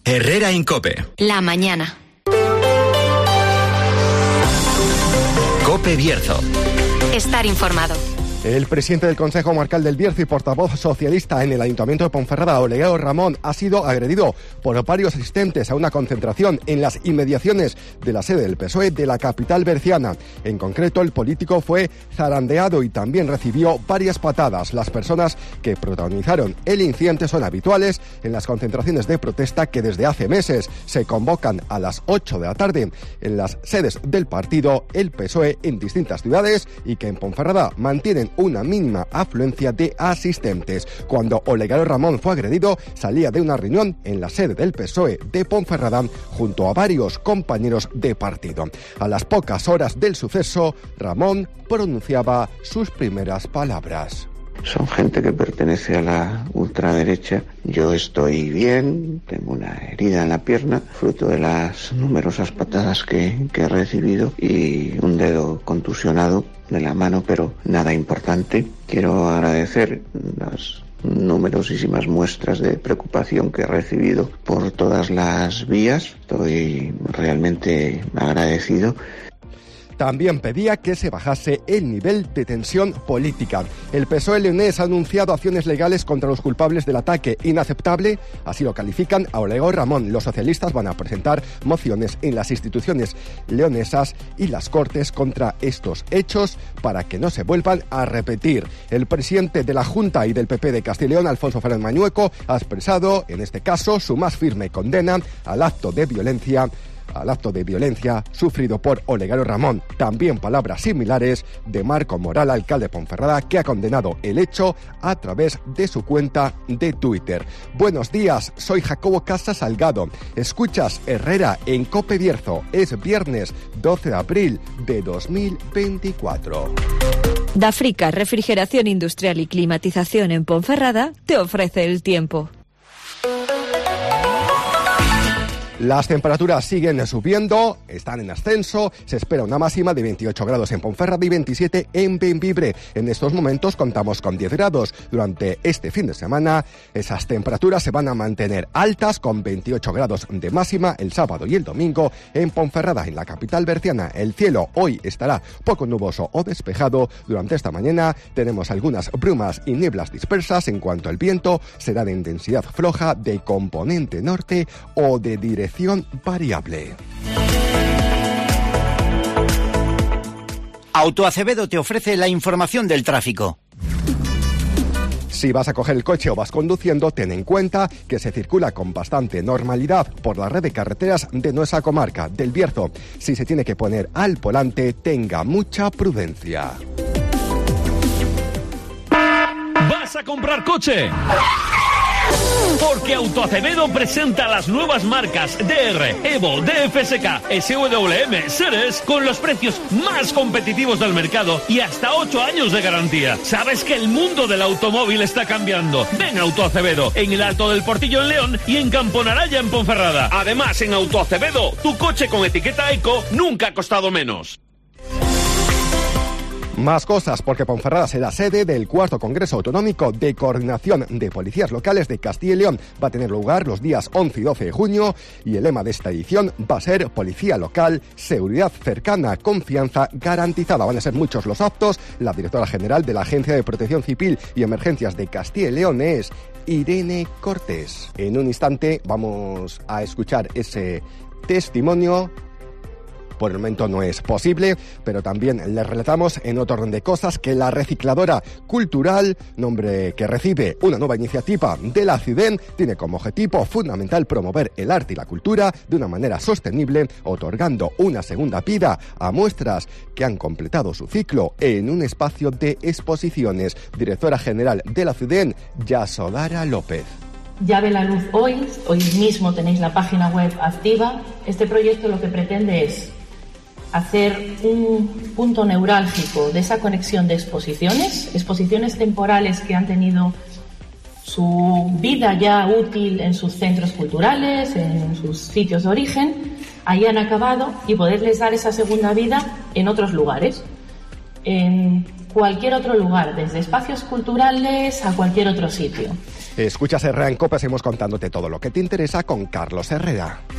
Herrera en COPE. La mañana. COPE Bierzo. Estar informado. El presidente del Consejo Comarcal del Bierzo y portavoz socialista en el Ayuntamiento de Ponferrada, Oleguer Ramón, ha sido agredido por varios asistentes a una concentración en las inmediaciones de la sede del PSOE de la capital berciana. En concreto, el político fue zarandeado y también recibió varias patadas. Las personas que protagonizaron el incidente son habituales en las concentraciones de protesta que desde hace meses se convocan a las 8 de la tarde en las sedes del partido, el PSOE, en distintas ciudades, y que en Ponferrada mantienen una mínima afluencia de asistentes. Cuando Oleguer Ramón fue agredido, salía de una reunión en la sede del PSOE de Ponferrada junto a varios compañeros de partido. A las pocas horas del suceso, Ramón pronunciaba sus primeras palabras. Son gente que pertenece a la ultraderecha. Yo estoy bien, tengo una herida en la pierna, fruto de las numerosas patadas que he recibido y un dedo contusionado de la mano, pero nada importante. Quiero agradecer las numerosísimas muestras de preocupación que he recibido por todas las vías. Estoy realmente agradecido. También pedía que se bajase el nivel de tensión política. El PSOE leonés ha anunciado acciones legales contra los culpables del ataque. Inaceptable, así lo califican a Oleguer Ramón. Los socialistas van a presentar mociones en las instituciones leonesas y las Cortes contra estos hechos para que no se vuelvan a repetir. El presidente de la Junta y del PP de Castilla y León, Alfonso Fernández Mañueco, ha expresado, en este caso, su más firme condena al acto de violencia sufrido por Oleguer Ramón. También palabras similares de Marco Moral, alcalde de Ponferrada, que ha condenado el hecho a través de su cuenta de Twitter. Buenos días, soy Jacobo Casa Salgado. Escuchas Herrera en COPE Bierzo. Es viernes 12 de abril de 2024. Dafrica, refrigeración industrial y climatización en Ponferrada, te ofrece el tiempo. Las temperaturas siguen subiendo, están en ascenso, se espera una máxima de 28 grados en Ponferrada y 27 en Bembibre. En estos momentos contamos con 10 grados. Durante este fin de semana esas temperaturas se van a mantener altas con 28 grados de máxima el sábado y el domingo en Ponferrada, en la capital berciana. El cielo hoy estará poco nuboso o despejado. Durante esta mañana tenemos algunas brumas y nieblas dispersas. En cuanto al viento, será de intensidad floja, de componente norte o de dirección variable. Autoacevedo te ofrece la información del tráfico. Si vas a coger el coche o vas conduciendo, ten en cuenta que se circula con bastante normalidad por la red de carreteras de nuestra comarca, del Bierzo. Si se tiene que poner al volante, tenga mucha prudencia. ¿Vas a comprar coche? Porque Autoacevedo presenta las nuevas marcas DR, Evo, DFSK, SWM, Ceres con los precios más competitivos del mercado y hasta 8 años de garantía. ¿Sabes que el mundo del automóvil está cambiando? Ven a Autoacevedo, en el Alto del Portillo en León y en Camponaraya en Ponferrada. Además, en Autoacevedo, tu coche con etiqueta Eco nunca ha costado menos. Más cosas, porque Ponferrada será sede del 4º Congreso Autonómico de Coordinación de Policías Locales de Castilla y León. Va a tener lugar los días 11 y 12 de junio y el lema de esta edición va a ser Policía Local, seguridad cercana, confianza garantizada. Van a ser muchos los actos. La directora general de la Agencia de Protección Civil y Emergencias de Castilla y León es Irene Cortés. En un instante vamos a escuchar ese testimonio. Por el momento no es posible, pero también les relatamos en otro orden de cosas que la Recicladora Cultural, nombre que recibe una nueva iniciativa de la CIDEN, tiene como objetivo fundamental promover el arte y la cultura de una manera sostenible, otorgando una segunda vida a muestras que han completado su ciclo en un espacio de exposiciones. Directora general de la CIDEN, Yasodara López. Ya ve la luz hoy mismo tenéis la página web activa. Este proyecto lo que pretende es hacer un punto neurálgico de esa conexión de exposiciones temporales que han tenido su vida ya útil en sus centros culturales, en sus sitios de origen, ahí han acabado, y poderles dar esa segunda vida en otros lugares, en cualquier otro lugar, desde espacios culturales a cualquier otro sitio. Escuchas Herrera en COPE, seguimos contándote todo lo que te interesa con Carlos Herrera.